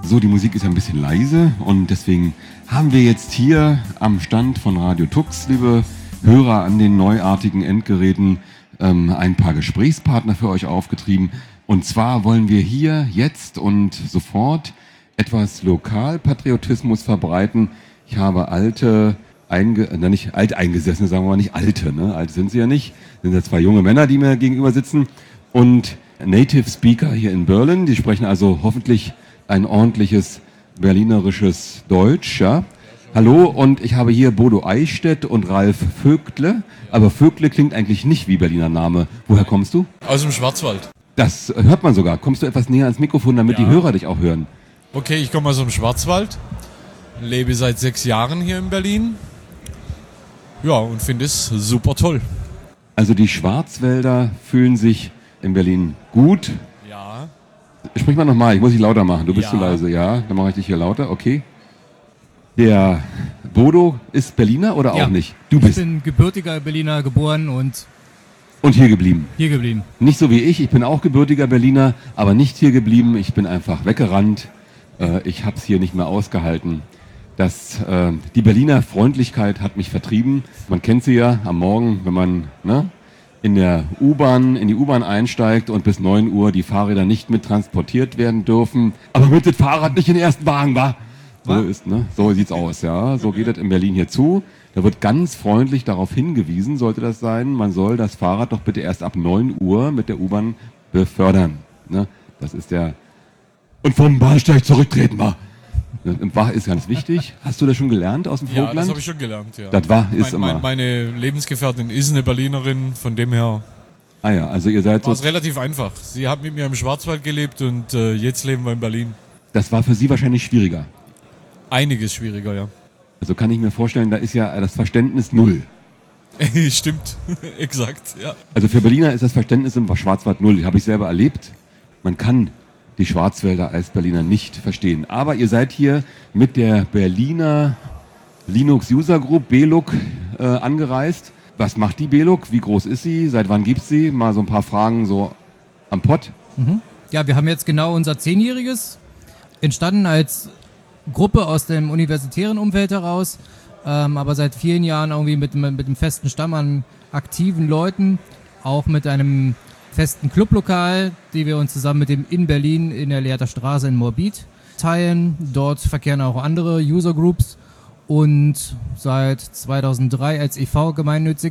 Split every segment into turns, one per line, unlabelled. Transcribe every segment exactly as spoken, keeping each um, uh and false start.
So, die Musik ist ja ein bisschen leise und deswegen haben wir jetzt hier am Stand von Radio Tux, liebe Hörer an den neuartigen Endgeräten, ähm, ein paar Gesprächspartner für euch aufgetrieben. Und zwar wollen wir hier jetzt und sofort etwas Lokalpatriotismus verbreiten. Ich habe alte, einge, na nicht alteingesessene, sagen wir mal nicht alte, ne? Alte sind sie ja nicht. Das sind ja zwei junge Männer, die mir gegenüber sitzen und Native Speaker hier in Berlin. Die sprechen also hoffentlich ein ordentliches berlinerisches Deutsch, ja. Hallo, und ich habe hier Bodo Eichstädt und Ralf Vögtle. Aber Vögtle klingt eigentlich nicht wie Berliner Name. Woher kommst du?
Aus dem Schwarzwald.
Das hört man sogar. Kommst du etwas näher ans Mikrofon, damit ja. die Hörer dich auch hören?
Okay, ich komme aus dem Schwarzwald, lebe seit sechs Jahren hier in Berlin. Ja, und finde es super toll.
Also die Schwarzwälder fühlen sich in Berlin gut.
Ja.
Sprich mal nochmal, ich muss dich lauter machen. Du bist
ja.
zu leise. Ja, dann mache ich dich hier lauter. Okay. Der Bodo ist Berliner oder
ja.
auch nicht? Du bist.
Ich bin gebürtiger Berliner, geboren und...
Und hier geblieben?
Hier geblieben.
Nicht so wie ich. Ich bin auch gebürtiger Berliner, aber nicht hier geblieben. Ich bin einfach weggerannt. Äh, ich habe es hier nicht mehr ausgehalten. Das, äh, die Berliner Freundlichkeit hat mich vertrieben. Man kennt sie ja am Morgen, wenn man... Ne? in der U-Bahn, in die U-Bahn einsteigt und bis neun Uhr die Fahrräder nicht mit transportiert werden dürfen. Aber mit dem Fahrrad nicht in den ersten Wagen, wa? So ist, ne? So sieht's aus, ja. So geht es in Berlin hier zu. Da wird ganz freundlich darauf hingewiesen, sollte das sein, man soll das Fahrrad doch bitte erst ab neun Uhr mit der U-Bahn befördern. Ne? Das ist der... Und vom Bahnsteig zurücktreten, wa? Im Wach ist ganz wichtig. Hast du das schon gelernt aus dem
Ja,
Vogtland?
das habe ich schon gelernt, ja.
Das war, ist
mein, mein,
immer.
Meine Lebensgefährtin ist eine Berlinerin, von dem her
ah ja, also ihr seid
war
so...
es relativ einfach. Sie hat mit mir im Schwarzwald gelebt und äh, jetzt leben wir in Berlin.
Das war für sie wahrscheinlich schwieriger.
Einiges schwieriger, ja.
Also kann ich mir vorstellen, da ist ja das Verständnis null.
Stimmt, exakt, ja.
Also für Berliner ist das Verständnis im Schwarzwald null. Das habe ich selber erlebt. Man kann die Schwarzwälder als Berliner nicht verstehen. Aber ihr seid hier mit der Berliner Linux User Group, B L U G, äh, angereist. Was macht die B L U G? Wie groß ist sie? Seit wann gibt es sie? Mal so ein paar Fragen so am Pott.
Mhm. Ja, wir haben jetzt genau unser Zehnjähriges. Entstanden als Gruppe aus dem universitären Umfeld heraus, ähm, aber seit vielen Jahren irgendwie mit, mit einem festen Stamm an aktiven Leuten, auch mit einem festen Clublokal, die wir uns zusammen mit dem in Berlin in der Lehrter Straße in Moabit teilen. Dort verkehren auch andere User Groups und seit zweitausenddrei als E V gemeinnützig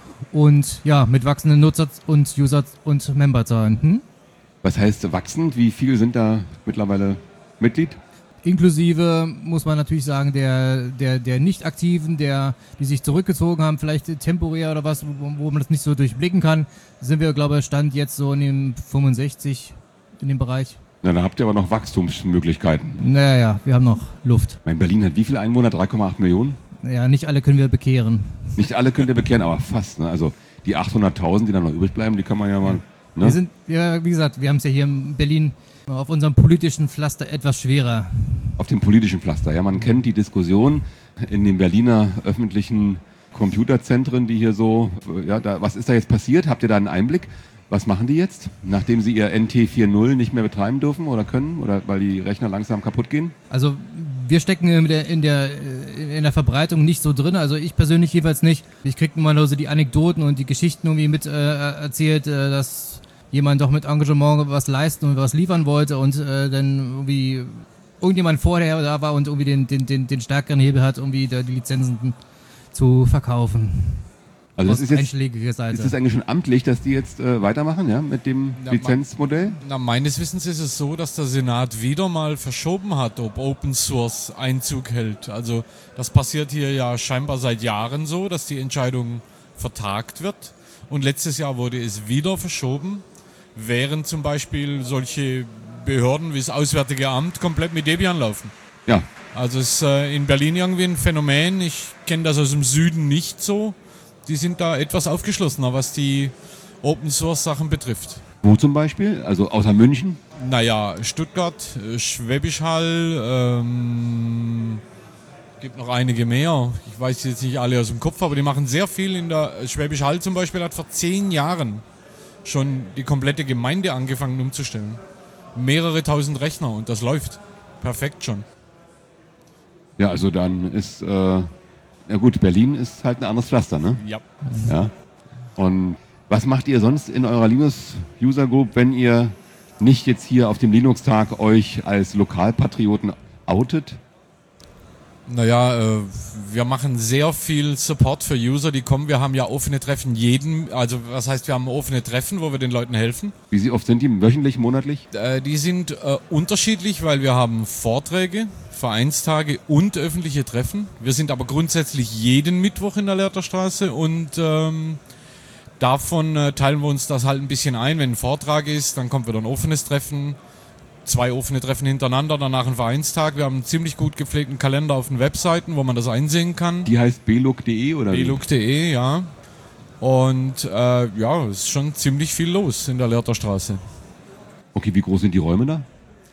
und ja, mit wachsenden Nutzer- und User- und Memberzahlen. Hm?
Was heißt wachsend? Wie viele sind da mittlerweile Mitglied?
Inklusive, muss man natürlich sagen, der, der, der Nicht-Aktiven, der, die sich zurückgezogen haben, vielleicht temporär oder was, wo, wo man das nicht so durchblicken kann, sind wir, glaube ich, Stand jetzt so in dem fünfundsechzig in dem Bereich.
Na, da habt ihr aber noch Wachstumsmöglichkeiten.
Naja, wir haben noch Luft.
Mein Berlin hat wie viele Einwohner? drei Komma acht Millionen?
Ja, nicht alle können wir bekehren.
Nicht alle könnt ihr bekehren, aber fast. Ne? Also die achthunderttausend, die dann noch übrig bleiben, die kann man ja mal... Ne?
Wir sind, ja, wie gesagt, wir haben es ja hier in Berlin auf unserem politischen Pflaster etwas schwerer.
Auf dem politischen Pflaster, ja. Man kennt die Diskussion in den Berliner öffentlichen Computerzentren, die hier so... Ja, da, was ist da jetzt passiert? Habt ihr da einen Einblick? Was machen die jetzt, nachdem sie ihr N T vier Punkt null nicht mehr betreiben dürfen oder können? Oder weil die Rechner langsam kaputt gehen?
Also wir stecken in der, in der, in der Verbreitung nicht so drin, also ich persönlich jedenfalls nicht. Ich kriege immer nur so die Anekdoten und die Geschichten irgendwie mit äh, erzählt, äh, dass jemand doch mit Engagement was leisten und was liefern wollte und äh, dann irgendwie irgendjemand vorher da war und irgendwie den, den, den, den stärkeren Hebel hat, irgendwie da die Lizenzen zu verkaufen.
Also das ist jetzt,
Seite.
Ist das eigentlich schon amtlich, dass die jetzt äh, weitermachen, ja, mit dem
Na,
Lizenzmodell?
Na, meines Wissens ist es so, dass der Senat wieder mal verschoben hat, ob Open Source Einzug hält. Also das passiert hier ja scheinbar seit Jahren so, dass die Entscheidung vertagt wird. Und letztes Jahr wurde es wieder verschoben, während zum Beispiel solche Behörden wie das Auswärtige Amt komplett mit Debian laufen.
Ja.
Also es ist äh, in Berlin irgendwie ein Phänomen. Ich kenne das aus dem Süden nicht so. Die sind da etwas aufgeschlossener, was die Open-Source-Sachen betrifft.
Wo zum Beispiel? Also außer München?
Naja, Stuttgart, Schwäbisch Hall, ähm, gibt noch einige mehr. Ich weiß jetzt nicht alle aus dem Kopf, aber die machen sehr viel. In der Schwäbisch Hall zum Beispiel hat vor zehn Jahren schon die komplette Gemeinde angefangen umzustellen. Mehrere tausend Rechner und das läuft. perfekt schon.
Ja, also dann ist, äh, ja gut, Berlin ist halt ein anderes Pflaster, ne?
Ja.
Ja. Und was macht ihr sonst in eurer Linux-User-Group, wenn ihr nicht jetzt hier auf dem Linux-Tag euch als Lokalpatrioten outet?
Naja, äh, wir machen sehr viel Support für User, die kommen. Wir haben ja offene Treffen jeden, also was heißt, wir haben offene Treffen, wo wir den Leuten helfen.
Wie oft sind die? Wöchentlich, monatlich?
Äh, die sind äh, unterschiedlich, weil wir haben Vorträge, Vereinstage und öffentliche Treffen. Wir sind aber grundsätzlich jeden Mittwoch in der Lehrterstraße und ähm, davon äh, teilen wir uns das halt ein bisschen ein. Wenn ein Vortrag ist, dann kommt wieder ein offenes Treffen. Zwei offene Treffen hintereinander, danach ein Vereinstag. Wir haben einen ziemlich gut gepflegten Kalender auf den Webseiten, wo man das einsehen kann.
Die heißt beluk punkt de oder?
beluk punkt de, ja. Und äh, ja, es ist schon ziemlich viel los in der Lehrterstraße.
Okay, wie groß sind die Räume da?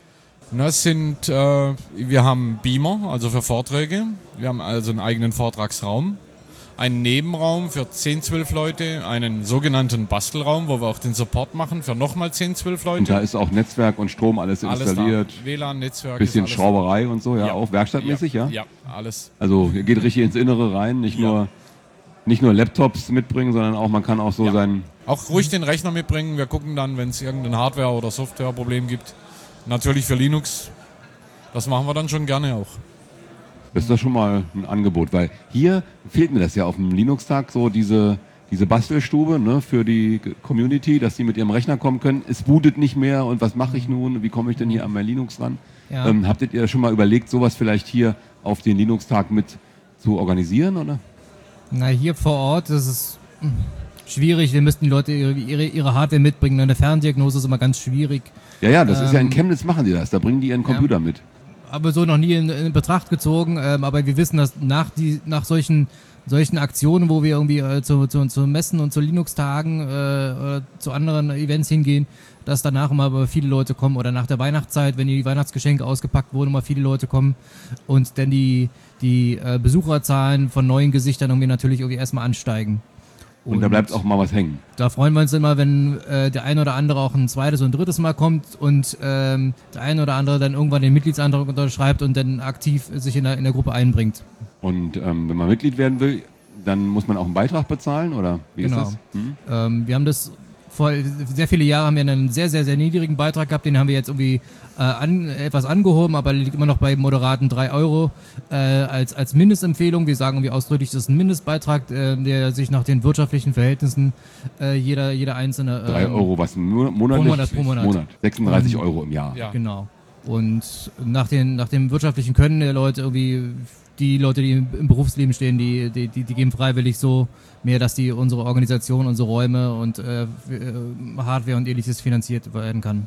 Na, es sind, äh, wir haben Beamer, also für Vorträge. Wir haben also einen eigenen Vortragsraum. Einen Nebenraum für zehn, zwölf Leute, einen sogenannten Bastelraum, wo wir auch den Support machen für nochmal zehn, zwölf Leute.
Und da ist auch Netzwerk und Strom alles,
alles
installiert.
Da. W L A N, Netzwerk.
Bisschen
ist alles
Schrauberei und so, ja,
ja.
auch werkstattmäßig, ja?
Ja, alles.
Also ihr geht richtig ins Innere rein, nicht,
Ja.
nur, nicht nur Laptops mitbringen, sondern auch man kann auch so
Ja.
sein...
Auch ruhig den Rechner mitbringen. Wir gucken dann, wenn es irgendein Hardware- oder Softwareproblem gibt. Natürlich für Linux. Das machen wir dann schon gerne auch.
Das ist doch schon mal ein Angebot, weil hier fehlt mir das ja auf dem Linux-Tag, so diese, diese Bastelstube, ne, für die Community, dass sie mit ihrem Rechner kommen können. Es bootet nicht mehr und was mache ich nun? Wie komme ich denn hier an mein Linux ran?
Ja.
Ähm, habt ihr schon mal überlegt, sowas vielleicht hier auf den Linux-Tag mit zu organisieren, oder?
Na, hier vor Ort ist es hm, schwierig. Wir müssten die Leute ihre, ihre, ihre Hardware mitbringen. Eine Ferndiagnose ist immer ganz schwierig.
Ja, ja, das ist ja in
Ähm,
Chemnitz machen die das, da bringen die ihren Computer
ja.
mit.
Aber so noch nie in, in Betracht gezogen. Ähm, aber wir wissen, dass nach, die, nach solchen, solchen Aktionen, wo wir irgendwie äh, zu, zu, zu Messen und zu Linux-Tagen äh, oder zu anderen Events hingehen, dass danach immer viele Leute kommen oder nach der Weihnachtszeit, wenn die Weihnachtsgeschenke ausgepackt wurden, immer viele Leute kommen und dann die, die äh, Besucherzahlen von neuen Gesichtern irgendwie natürlich irgendwie erstmal ansteigen.
Und, und da bleibt auch mal was hängen.
Da freuen wir uns immer, wenn äh, der eine oder andere auch ein zweites und drittes Mal kommt und ähm, der eine oder andere dann irgendwann den Mitgliedsantrag unterschreibt und dann aktiv sich in der, in der Gruppe einbringt.
Und ähm, wenn man Mitglied werden will, dann muss man auch einen Beitrag bezahlen, oder wie
Genau.
ist das? Hm?
Ähm, wir haben das vor sehr viele Jahre haben wir einen sehr, sehr, sehr niedrigen Beitrag gehabt, den haben wir jetzt irgendwie äh, an, etwas angehoben, aber liegt immer noch bei moderaten drei Euro äh, als, als Mindestempfehlung. Wir sagen irgendwie ausdrücklich, das ist ein Mindestbeitrag, äh, der sich nach den wirtschaftlichen Verhältnissen äh, jeder, jeder einzelne... Ähm,
Drei Euro, was mo- monatlich?
pro Monat, pro Monat.
sechsunddreißig
Ähm,
Euro im Jahr.
Ja.
Genau. Und nach, den, nach dem wirtschaftlichen Können der Leute irgendwie, die Leute, die im, im Berufsleben stehen, die, die, die, die geben freiwillig so mehr, dass die unsere Organisation, unsere Räume und äh, Hardware und ähnliches finanziert werden kann.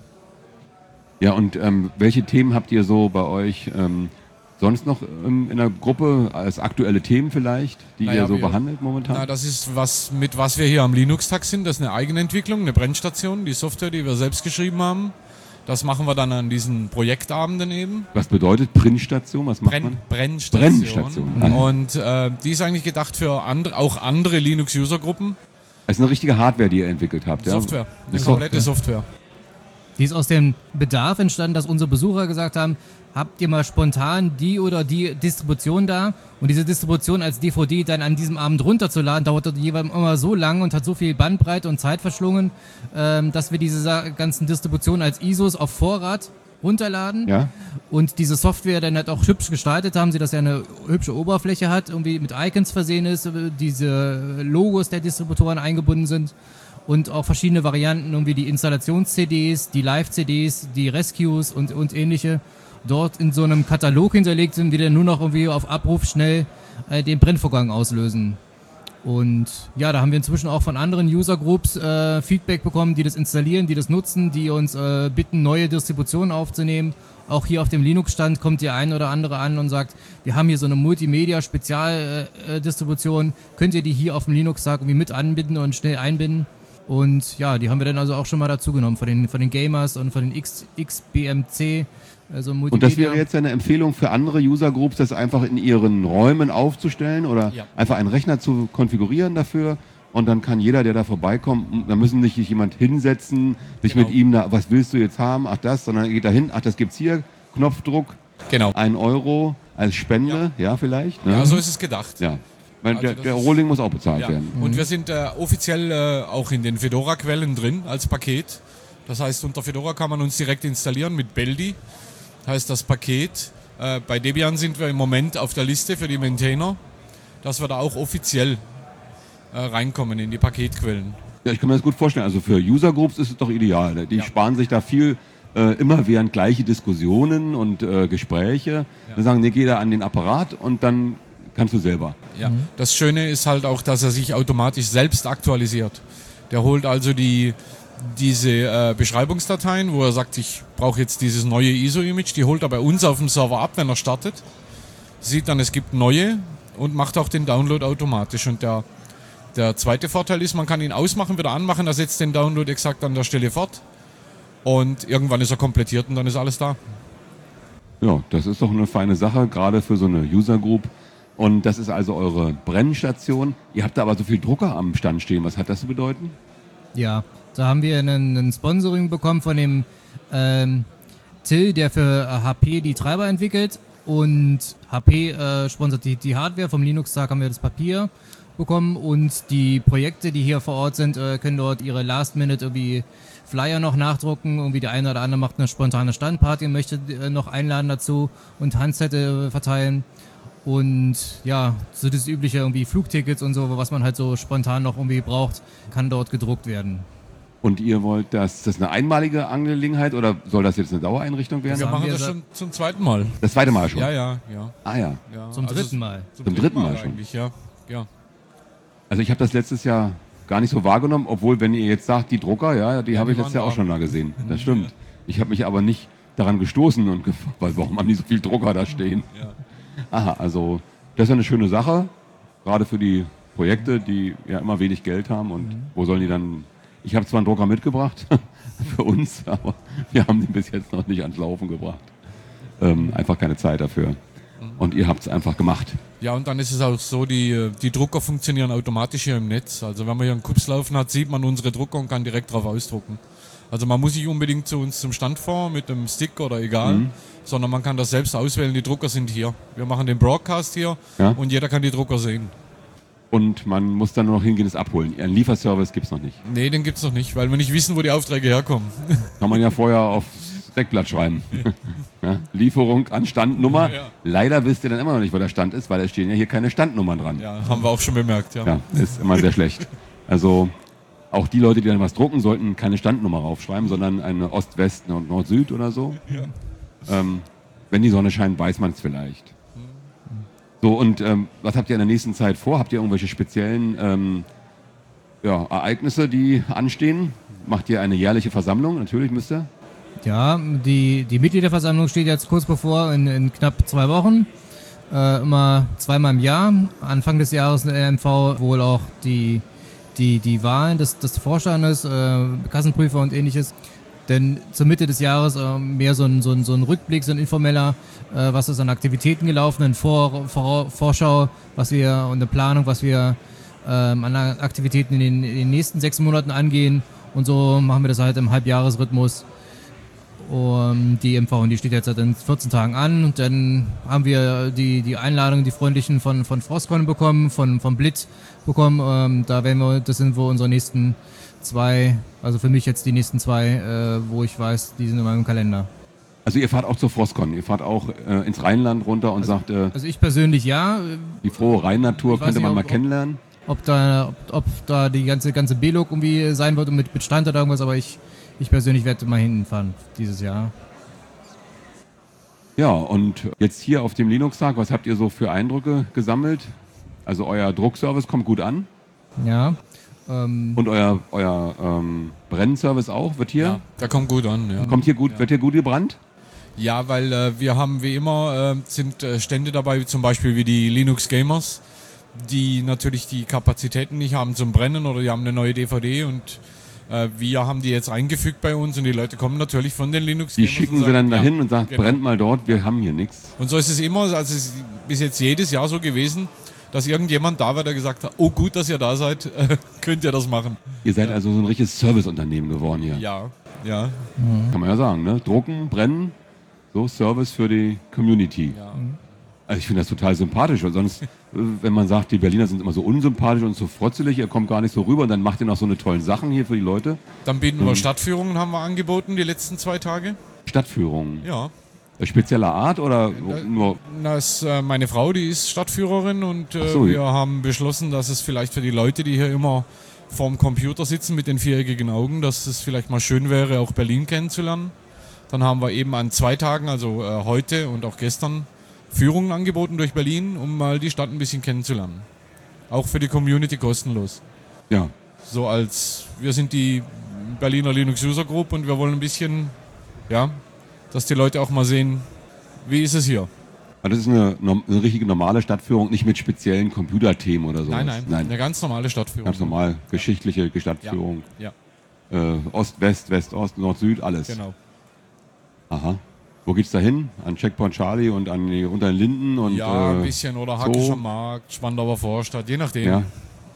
Ja, und ähm, welche Themen habt ihr so bei euch ähm, sonst noch ähm, in der Gruppe als aktuelle Themen vielleicht, die
Naja,
ihr so
wir-
behandelt momentan?
Na, das ist was, mit was wir hier am Linux-Tag sind. Das ist eine Eigenentwicklung, eine Brennstation, die Software, die wir selbst geschrieben haben. Das machen wir dann an diesen Projektabenden eben.
Was bedeutet Brennstation? Was macht
Brenn,
man?
Brennstation.
Brennstation.
Und äh, die ist eigentlich gedacht für andere, auch andere Linux-User-Gruppen.
Das ist eine richtige Hardware, die ihr entwickelt habt. Ja?
Software, eine
Eine
komplette Software.
Die ist aus dem Bedarf entstanden, dass unsere Besucher gesagt haben, habt ihr mal spontan die oder die Distribution da? Und diese Distribution als D V D dann an diesem Abend runterzuladen, dauerte jeweils immer so lang und hat so viel Bandbreite und Zeit verschlungen, ähm, dass wir diese Sa- ganzen Distributionen als I S Os auf Vorrat runterladen
Ja?
und diese Software dann halt auch hübsch gestaltet haben, sie dass ja eine hübsche Oberfläche hat, irgendwie mit Icons versehen ist, diese Logos der Distributoren eingebunden sind und auch verschiedene Varianten, irgendwie die Installations-C Ds, die Live-C Ds, die Rescues und, und ähnliche dort in so einem Katalog hinterlegt sind, die dann nur noch irgendwie auf Abruf schnell äh, den Brennvorgang auslösen. Und ja, da haben wir inzwischen auch von anderen User-Groups äh, Feedback bekommen, die das installieren, die das nutzen, die uns äh, bitten, neue Distributionen aufzunehmen. Auch hier auf dem Linux-Stand kommt der ein oder andere an und sagt, wir haben hier so eine Multimedia-Spezialdistribution, könnt ihr die hier auf dem Linux-Tag irgendwie mit anbinden und schnell einbinden? Und ja, die haben wir dann also auch schon mal dazu genommen, von den, von den Gamers und von den X, X B M C. Also
Und
Multimedia.
das wäre jetzt eine Empfehlung für andere User-Groups, das einfach in ihren Räumen aufzustellen oder
Ja.
einfach einen Rechner zu konfigurieren dafür. Und dann kann jeder, der da vorbeikommt, da müssen sich nicht jemand hinsetzen, sich
Genau.
mit ihm, da, was willst du jetzt haben, ach das, sondern er geht da hin, ach das gibt's hier, Knopfdruck
Genau.
Ein Euro als Spende, ja, ja vielleicht. Ne?
Ja, so ist es gedacht.
Ja. Weil
Also
der,
das
der
ist-
Rohling muss auch bezahlt
Ja.
werden.
Und wir sind äh, offiziell äh, auch in den Fedora-Quellen drin als Paket. Das heißt, unter Fedora kann man uns direkt installieren mit Beldi. Heißt das Paket. Äh, bei Debian sind wir im Moment auf der Liste für die Maintainer, dass wir da auch offiziell äh, reinkommen in die Paketquellen.
Ja, ich kann mir das gut vorstellen. Also für User Groups ist es doch ideal. Ne? Die
Ja.
sparen sich da viel, äh, immer während gleiche Diskussionen und äh, Gespräche.
Ja.
Dann sagen, nee, geh da an den Apparat und dann kannst du selber.
Ja. Das Schöne ist halt auch, dass er sich automatisch selbst aktualisiert. Der holt also die, diese äh, Beschreibungsdateien, wo er sagt, ich brauche jetzt dieses neue I S O-Image, die holt er bei uns auf dem Server ab, wenn er startet, sieht dann, es gibt neue und macht auch den Download automatisch. Und der, der zweite Vorteil ist, man kann ihn ausmachen, wieder anmachen, er setzt den Download exakt an der Stelle fort und irgendwann ist er komplettiert und dann ist alles da.
Ja, das ist doch eine feine Sache, gerade für so eine User Group. Und das ist also eure Brennstation. Ihr habt da aber so viel Drucker am Stand stehen. Was hat das zu bedeuten?
Ja, da haben wir einen, einen Sponsoring bekommen von dem ähm, Till, der für H P die Treiber entwickelt. Und H P äh, sponsert die, die Hardware. Vom Linux-Tag haben wir das Papier bekommen. Und die Projekte, die hier vor Ort sind, äh, können dort ihre Last-Minute irgendwie Flyer noch nachdrucken. Irgendwie der eine oder andere macht eine spontane Standparty und möchte äh, noch einladen dazu und Handzettel äh, verteilen. Und ja, so das übliche irgendwie Flugtickets und so, was man halt so spontan noch irgendwie braucht, kann dort gedruckt werden.
Und ihr wollt, das, das ist eine einmalige Angelegenheit oder soll das jetzt eine Dauereinrichtung werden?
Wir
haben
machen
wir
das
sa-
schon zum zweiten Mal.
Das zweite Mal schon?
Ja, ja, ja.
Ah ja.
ja.
Zum
Also
dritten Mal.
Zum,
dritten Mal schon.
eigentlich, ja. ja.
Also ich habe das letztes Jahr gar nicht so wahrgenommen, obwohl, wenn ihr jetzt sagt, die Drucker, ja, die
Ja,
habe
die
ich letztes
waren
Jahr auch
da.
schon da gesehen. Das stimmt. Ich habe mich aber nicht daran gestoßen und gefragt, weil warum haben die so viel Drucker da stehen?
Ja.
Aha, also das ist eine schöne Sache, gerade für die Projekte, die ja immer wenig Geld haben und wo sollen die dann... Ich habe zwar einen Drucker mitgebracht für uns, aber wir haben den bis jetzt noch nicht ans Laufen gebracht. Ähm, einfach keine Zeit dafür. Und ihr habt es einfach gemacht.
Ja, und dann ist es auch so, die, die Drucker funktionieren automatisch hier im Netz. Also wenn man hier einen Kups laufen hat, sieht man unsere Drucker und kann direkt drauf ausdrucken. Also man muss nicht unbedingt zu uns zum Stand fahren mit einem Stick oder egal,
Mhm.
sondern man kann das selbst auswählen, die Drucker sind hier. Wir machen den Broadcast hier
Ja.
und jeder kann die Drucker sehen.
Und man muss dann nur noch hingehen, es abholen. Einen Lieferservice gibt es noch nicht.
Nee, den gibt's noch nicht, weil wir nicht wissen, wo die Aufträge herkommen.
Kann man ja vorher aufs Deckblatt schreiben. Ja, Lieferung an Standnummer.
Ja.
Leider wisst ihr dann immer noch nicht, wo der Stand ist, weil da stehen ja hier keine Standnummern dran.
Ja, haben wir auch schon bemerkt, ja.
Ja, ist immer sehr schlecht. Also auch die Leute, die dann was drucken, sollten keine Standnummer raufschreiben, sondern eine Ost-West und Nord-Süd oder so. Ähm, wenn die Sonne scheint, weiß man es vielleicht. So, und ähm, was habt ihr in der nächsten Zeit vor? Habt ihr irgendwelche speziellen ähm, ja, Ereignisse, die anstehen? Macht ihr eine jährliche Versammlung? Natürlich müsst ihr.
Ja, die, die Mitgliederversammlung steht jetzt kurz bevor, in, in knapp zwei Wochen. Äh, immer zweimal im Jahr. Anfang des Jahres in der R M V wohl auch die, die, die Wahlen des, des Vorstandes, äh, Kassenprüfer und ähnliches. Denn zur Mitte des Jahres äh, mehr so ein, so, ein, so ein Rückblick, so ein informeller, äh, was ist an Aktivitäten gelaufen, eine Vor, Vor, Vorschau, was wir und eine Planung, was wir ähm, an Aktivitäten in den, in den nächsten sechs Monaten angehen. Und so machen wir das halt im Halbjahresrhythmus. Und die M V, und die steht jetzt seit vierzehn Tagen an. Und dann haben wir die, die Einladung, die freundlichen von, von Frostcon bekommen, von, von Blit bekommen. Ähm, da werden wir, das sind wohl unsere nächsten zwei, also für mich jetzt die nächsten zwei, äh, wo ich weiß, die sind in meinem Kalender.
Also ihr fahrt auch zur Frostcon, ihr fahrt auch äh, ins Rheinland runter und sagt, äh,
Also ich persönlich ja.
die frohe Rheinnatur
Ich weiß
könnte man
nicht,
mal
ob-
kennenlernen.
Ob da, ob, ob da die ganze, ganze B-Log irgendwie sein wird und mit, mit Stand oder irgendwas, aber ich, ich persönlich werde mal hinfahren dieses Jahr.
Ja, und jetzt hier auf dem Linux-Tag, was habt ihr so für Eindrücke gesammelt? Also euer Druckservice kommt gut an
Ja. Ähm,
und euer, euer ähm, Brennservice auch, wird hier,
Ja, der kommt gut an, ja.
kommt hier gut, wird hier gut gebrannt?
Ja, weil äh, wir haben wie immer äh, sind äh, Stände dabei, zum Beispiel wie die Linux Gamers, die natürlich die Kapazitäten nicht haben zum Brennen oder die haben eine neue D V D und äh, wir haben die jetzt eingefügt bei uns und die Leute kommen natürlich von den Linux
Die
Gamers.
schicken
und
sie dann
sagen,
dahin
ja,
und sagen,
genau.
brennt mal dort, wir haben hier nichts.
Und so ist es immer, also es ist bis jetzt jedes Jahr so gewesen, dass irgendjemand da war, der gesagt hat, oh gut, dass ihr da seid, könnt ihr das machen.
Ihr seid also so ein richtiges Serviceunternehmen geworden hier,
Ja, ja.
kann man ja sagen, ne? Drucken, brennen, So, Service für die Community.
Ja.
Also ich finde das total sympathisch, weil sonst, äh, wenn man sagt, die Berliner sind immer so unsympathisch und so frotzelig, ihr kommt gar nicht so rüber und dann macht ihr noch so eine tollen Sachen hier für die Leute.
Dann bieten wir Stadtführungen, haben wir angeboten die letzten zwei Tage.
Stadtführungen.
Ja.
Spezieller Art oder nur?
Das, äh, meine Frau, die ist Stadtführerin und äh,
Ach so,
wir haben beschlossen, dass es vielleicht für die Leute, die hier immer vorm Computer sitzen mit den viereckigen Augen, dass es vielleicht mal schön wäre, auch Berlin kennenzulernen. Dann haben wir eben an zwei Tagen, also äh, heute und auch gestern, Führungen angeboten durch Berlin, um mal die Stadt ein bisschen kennenzulernen. Auch für die Community kostenlos.
Ja.
So als, wir sind die Berliner Linux User Group und wir wollen ein bisschen, ja, dass die Leute auch mal sehen, wie ist es hier.
Aber das ist eine, eine richtige normale Stadtführung, nicht mit speziellen Computerthemen oder so.
Nein, nein, nein, eine ganz normale Stadtführung.
Ganz normal, geschichtliche Stadtführung.
Ja.
Äh, Ost, West, West, Ost, Nord, Süd, alles.
Genau.
Aha. Wo geht's da hin? An Checkpoint Charlie und an die unter den Linden? Und,
ja,
äh,
ein bisschen. Oder Hackischer
so.
Markt, Spandauer Vorstadt, je nachdem.
Ja.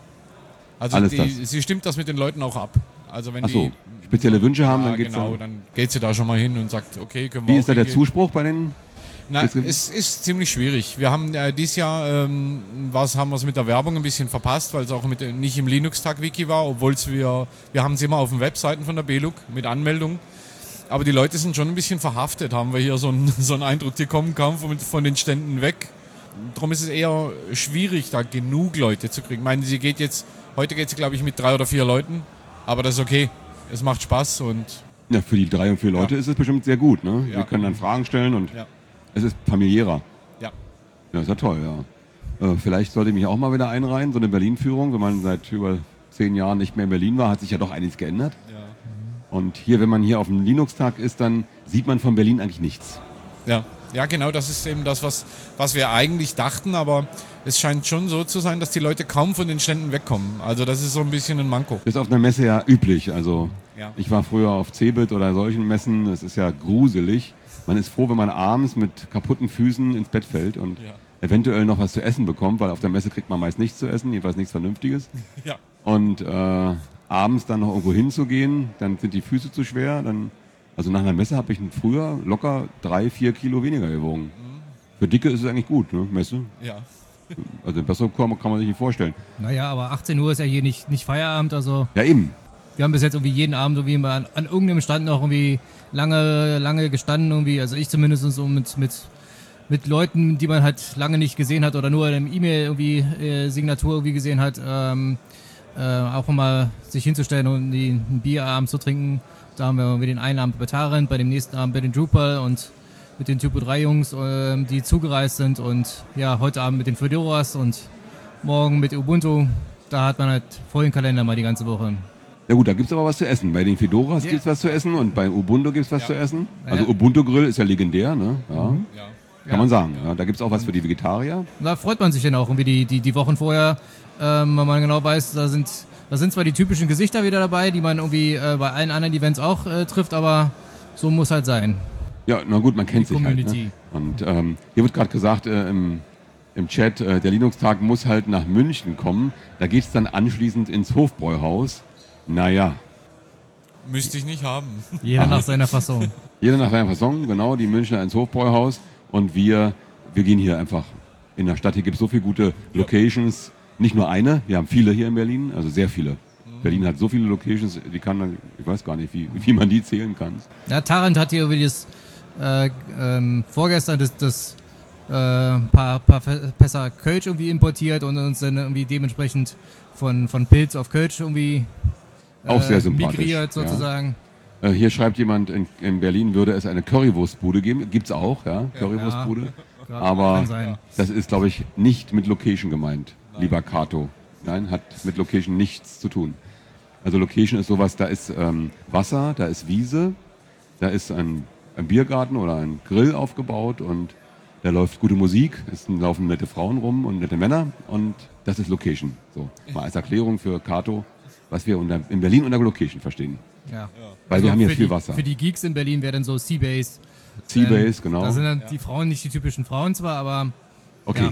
Also
Alles
die,
das.
sie stimmt das mit den Leuten auch ab. Also wenn
Ach so,
die
spezielle Wünsche haben,
ja,
dann geht's
genau,
da.
dann geht sie da schon mal hin und sagt, okay, können wir
Wie
auch
ist da der
hingehen.
Zuspruch bei den?
Na,
Jetzt-
es ist ziemlich schwierig. Wir haben äh, dieses Jahr, ähm, was haben wir es mit der Werbung ein bisschen verpasst, weil es auch mit, nicht im Linux-Tag-Wiki war, obwohl es wir, wir haben es immer auf den Webseiten von der B L U G mit Anmeldung. Aber die Leute sind schon ein bisschen verhaftet, haben wir hier so einen, so einen Eindruck, die kommen kaum von, von den Ständen weg. Darum ist es eher schwierig, da genug Leute zu kriegen. Ich meine, sie geht jetzt, heute geht sie glaube ich mit drei oder vier Leuten, aber das ist okay. Es macht Spaß und
Ja, für die drei und vier Leute ist es bestimmt sehr gut. Ne?
Ja.
Wir können dann Fragen stellen und
ja,
es ist familiärer.
ja.
Ja, ist ja toll, ja. Äh, vielleicht sollte ich mich auch mal wieder einreihen, so eine Berlin-Führung. Wenn man seit über zehn Jahren nicht mehr in Berlin war, hat sich ja doch einiges geändert.
ja.
Und hier, wenn man hier auf dem Linux-Tag ist, dann sieht man von Berlin eigentlich nichts.
Ja, ja, genau, das ist eben das, was, was wir eigentlich dachten, aber es scheint schon so zu sein, dass die Leute kaum von den Ständen wegkommen. Also das ist so ein bisschen ein Manko.
Das ist auf einer Messe ja üblich. Also
Ja.
ich war früher auf Cebit oder solchen Messen, das ist ja gruselig. Man ist froh, wenn man abends mit kaputten Füßen ins Bett fällt und
Ja.
eventuell noch was zu essen bekommt, weil auf der Messe kriegt man meist nichts zu essen, jedenfalls nichts Vernünftiges.
Ja.
Und äh, abends dann noch irgendwo hinzugehen, dann sind die Füße zu schwer. Dann, also nach einer Messe habe ich früher locker drei, vier Kilo weniger gewogen. Für Dicke ist es eigentlich gut, ne? Messe.
Ja.
Also besser kann man, kann man sich nicht vorstellen.
Naja, aber achtzehn Uhr ist ja hier nicht, nicht Feierabend, also
Ja, eben.
wir haben bis jetzt irgendwie jeden Abend irgendwie mal an, an irgendeinem Stand noch irgendwie lange, lange gestanden irgendwie, also ich zumindest so mit, mit, mit Leuten, die man halt lange nicht gesehen hat oder nur in einem E-Mail irgendwie äh, Signatur irgendwie gesehen hat, ähm, äh, auch mal sich hinzustellen und die, ein Bier abends zu trinken. Da haben wir irgendwie den einen Abend bei Tarent, bei dem nächsten Abend bei den Drupal und mit den Typo drei Jungs, ähm, die zugereist sind und ja, heute Abend mit den Fedoras und morgen mit Ubuntu. Da hat man halt vollen Kalender mal die ganze Woche.
Ja gut, da gibt es aber was zu essen. Bei den Fedoras
Ja.
gibt es was zu essen und bei Ubuntu gibt es was
Ja.
zu essen.
Ja.
Also Ubuntu Grill ist ja legendär, ne? Ja.
Ja.
Kann man sagen. Ja. Da gibt es auch was für die Vegetarier.
Da freut man sich dann auch irgendwie die, die, die Wochen vorher, ähm, weil man genau weiß, da sind, da sind zwar die typischen Gesichter wieder dabei, die man irgendwie äh, bei allen anderen Events auch äh, trifft, aber so muss halt sein.
Ja, na gut, man kennt
Die
sich halt. Ne?
Community.
Und ähm, hier wird gerade gesagt äh, im, im Chat, äh, der Linux-Tag muss halt nach München kommen. Da geht es dann anschließend ins Hofbräuhaus. Naja,
Müsste ich nicht haben.
Jeder nach seiner Fassung.
jeder nach seiner Fasson, genau, die Münchner ins Hofbräuhaus. Und wir, wir gehen hier einfach in der Stadt. Hier gibt es so viele gute Locations. Nicht nur eine, wir haben viele hier in Berlin, also sehr viele. Berlin hat so viele Locations, die kann man, ich weiß gar nicht, wie, wie man die zählen kann.
Ja, Tarent hat hier irgendwie das, äh, ähm, vorgestern das, das äh, paar, paar Fässer Kölsch irgendwie importiert und uns dann irgendwie dementsprechend von, von Pilz auf Kölsch irgendwie äh,
Auch sehr sympathisch,
migriert sozusagen.
Äh, hier schreibt jemand, in, in Berlin würde es eine Currywurstbude geben. Gibt's auch, ja, Currywurstbude.
Ja,
Aber
kann sein.
das ist, glaube ich, nicht mit Location gemeint, lieber Kato. Nein, hat mit Location nichts zu tun. Also Location ist sowas, da ist ähm, Wasser, da ist Wiese, da ist ein, ein Biergarten oder ein Grill aufgebaut und da läuft gute Musik, es laufen nette Frauen rum und nette Männer und das ist Location. So, mal als Erklärung für Kato, was wir unter, in Berlin unter Location verstehen.
Ja.
Weil wir haben hier
für
viel
die,
Wasser.
Für die Geeks in Berlin wäre dann so Seabase.
Seabase, genau.
Da sind dann die Frauen nicht die typischen Frauen zwar, aber
Okay.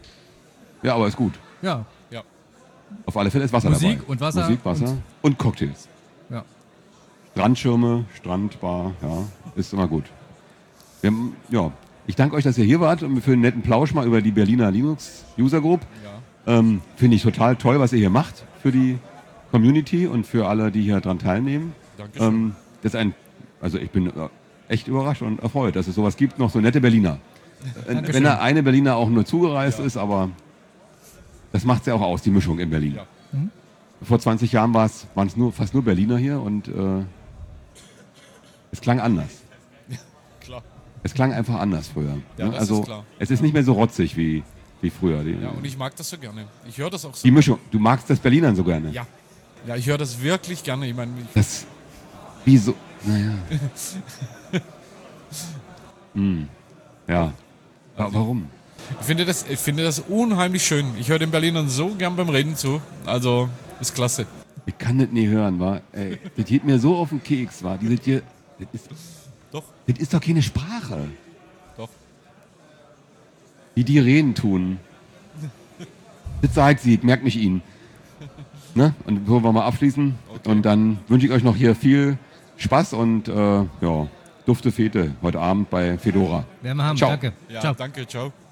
Ja, aber ist gut.
ja.
Ja.
Auf alle Fälle ist Wasser
Musik
dabei.
und Wasser
Musik, Wasser und,
und-
Cocktails.
ja.
Strandschirme, Strandbar, ja, ist immer gut. Wir haben, ja, ich danke euch, dass ihr hier wart und für einen netten Plausch mal über die Berliner Linux User Group.
Ja.
Ähm, Finde ich total toll, was ihr hier macht für die Community und für alle, die hier dran teilnehmen.
Dankeschön.
Ähm, das ist ein, also ich bin äh, echt überrascht und erfreut, dass es sowas gibt, noch so nette Berliner. Äh, wenn der eine Berliner auch nur zugereist
Ja.
ist, aber das macht es ja auch aus, die Mischung in Berlin.
Ja.
Vor zwanzig Jahren waren es nur, fast nur Berliner hier und äh, es klang anders.
Klar.
Es klang einfach anders früher.
Ja,
ne?
das
Also
ist klar.
es ist nicht mehr so rotzig wie, wie früher. Die,
Ja, und ich mag das so gerne. Ich höre das auch so.
die Mischung. Du magst das Berlinern so gerne.
Ja. Ja, ich höre das wirklich gerne. Ich meine, ich,
Das, wieso? Naja. hm. Ja. Wa- Warum?
ich finde das, ich finde das unheimlich schön. Ich höre den Berlinern so gern beim Reden zu. Also, ist klasse.
Ich kann das nie hören, wa? Ey, das geht mir so auf den Keks, wa? Dieses hier, das ist,
Doch,
das ist doch keine Sprache,
doch.
wie die reden tun. Das sagt sie, ich merke mich ihnen. Ne? Und so wollen wir mal abschließen.
Okay.
Und dann wünsche ich euch noch hier viel Spaß und äh, ja, dufte Fete heute Abend bei Fedora.
Werden wir haben.
Ciao.
Danke.
Ja,
Ciao.
danke, ciao.